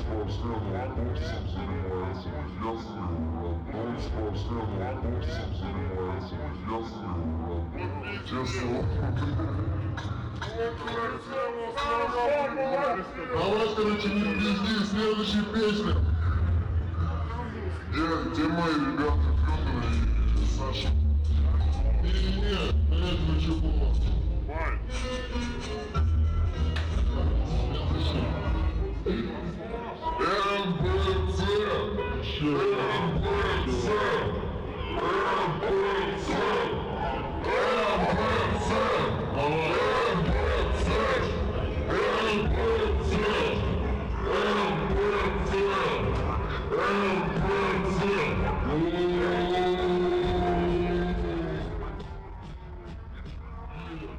спортсменом боксом занимается, я слил, брат. Он спортсменом боксом занимается, я слил, брат. Честно. Давай, короче, не пизди, следующая песня. Где мои ребята?